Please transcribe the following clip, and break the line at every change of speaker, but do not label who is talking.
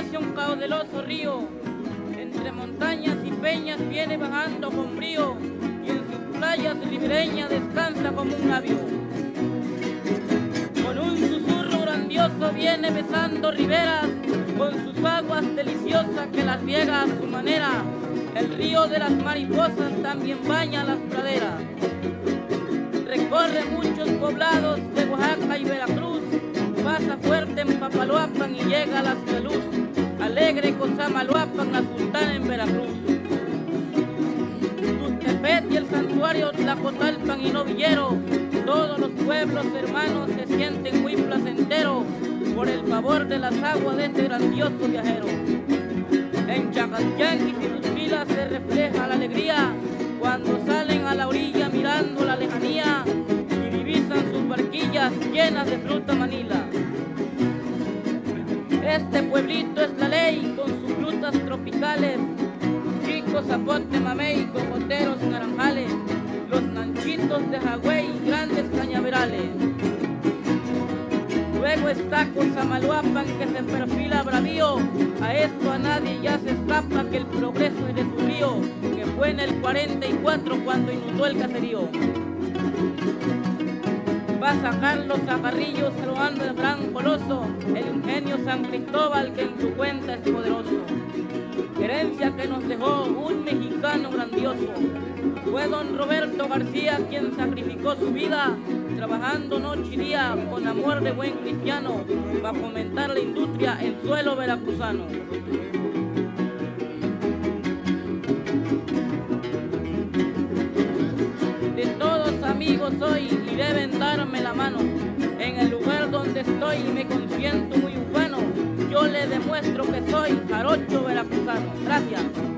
hacia un caudaloso río, entre montañas y peñas viene bajando con brío, y en sus playas ribereñas descansa como un navio. Con un susurro grandioso viene besando riberas, con sus aguas deliciosas que las riega a su manera. El río de las mariposas también baña las praderas. Recorre muchos poblados de Oaxaca y Veracruz, pasa fuerte en Papaloapan y llega a la Ciudad, alegre Cosamaloapan, la Sultana en Veracruz. Tuxtepec y el santuario Tlacotalpan y Novillero, todos los pueblos hermanos se sienten muy placenteros por el favor de las aguas de este grandioso viajero. En Chacaltianquis y Tuxtila se refleja la alegría cuando salen a la orilla mirando la lejanía y divisan sus barquillas llenas de fruta manila. Este pueblito es la ley con sus frutas tropicales, chicos, zapote, mamey, cocoteros, naranjales, los nanchitos de jagüey y grandes cañaverales. Luego está Cosamaloapan que se perfila bravío, a esto a nadie ya se escapa que el progreso es de su río, que fue en el 44 cuando inundó el caserío. Va a sacar los zaparrillos saludando el gran coloso, el ingenio San Cristóbal que en su cuenta es poderoso. Herencia que nos dejó un mexicano grandioso. Fue don Roberto García quien sacrificó su vida, trabajando noche y día con amor de buen cristiano, para fomentar la industria en suelo veracruzano. De todos amigos soy y deben darme la mano. En el lugar donde estoy me consiento muy ufano. Yo le demuestro que soy jarocho veracruzano. Gracias.